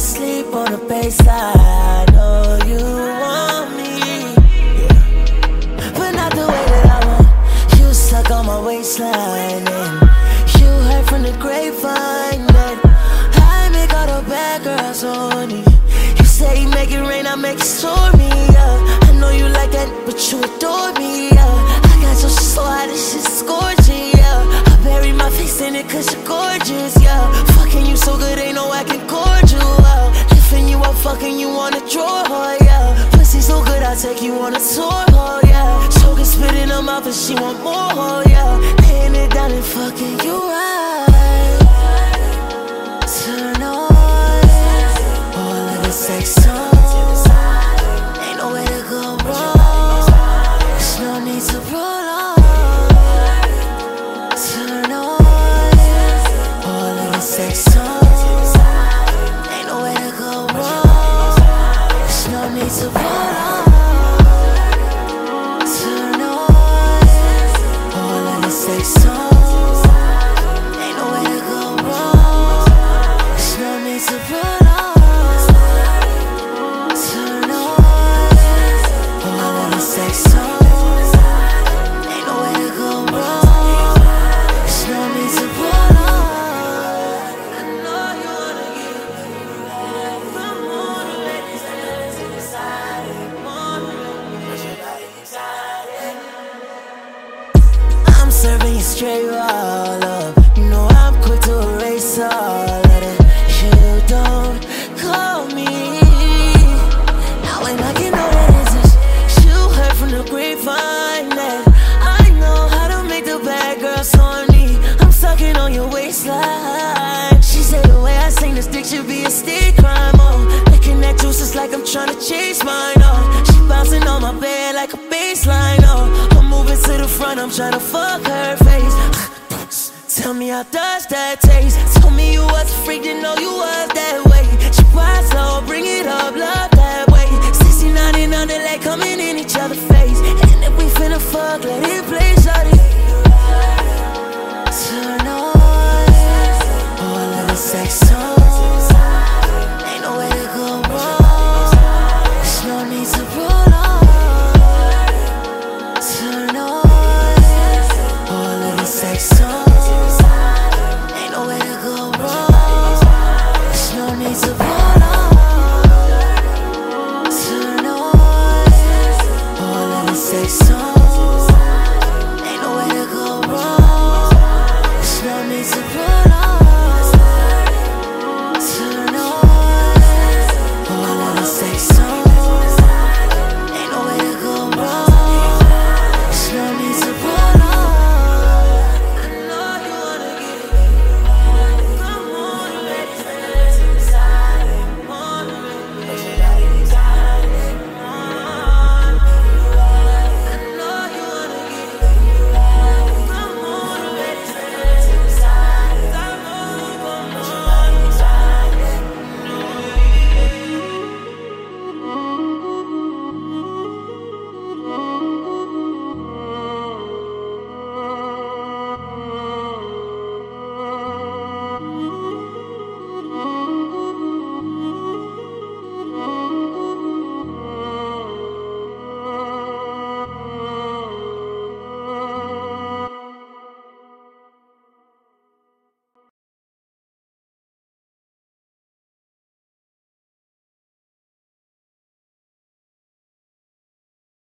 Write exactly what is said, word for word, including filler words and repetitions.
sleep on the baseline. I know you want me, yeah, but not the way that I want. You stuck on my waistline, and you heard from the grapevine that I make all the bad girls horny. You say you make it rain, I make it stormy, yeah. I know you like that, but you adore me, yeah. I got your shit so high, this shit's scorching, yeah. I bury my face in it cause you're gorgeous, yeah. Fucking you so good, ain't no I can cordial, yeah. Lifting you up, fucking you on a drawer, yeah. Pussy so good, I'll take you on a tour, oh yeah. Choking, spit in her mouth and she want more, oh yeah. Laying it down and fucking you right. Turn on all of the sex on. Ain't no way to go wrong. There's no need to prolong. Turn on all of the sex on. Ain't no way to go wrong. There's no need to prolong. Turn on all of the sex on. Ain't no way to go wrong. There's no need to prolong. Turn on all of the sex on. Ain't no way to go wrong. There's no need to prolong. I know you wanna give me the moon, ladies, let's get excited. But your body excited. I'm serving you straight all up. You know I'm quick to erase all of it. You don't call me. Now when I can know that it's just you heard from the grapevine that I know how to make the bad girls horny. I'm sucking on your waistline. She said the way I sing this dick should be a state crime. Oh, licking that juice is like I'm trying to chase mine. Oh, she bouncing on my bed like a baseline. Oh, I'm moving to the front, I'm trying to fuck her face. Tell me how does that taste? Tell me you was a freak, didn't know you was that way. She ride slow, bring it up, love that.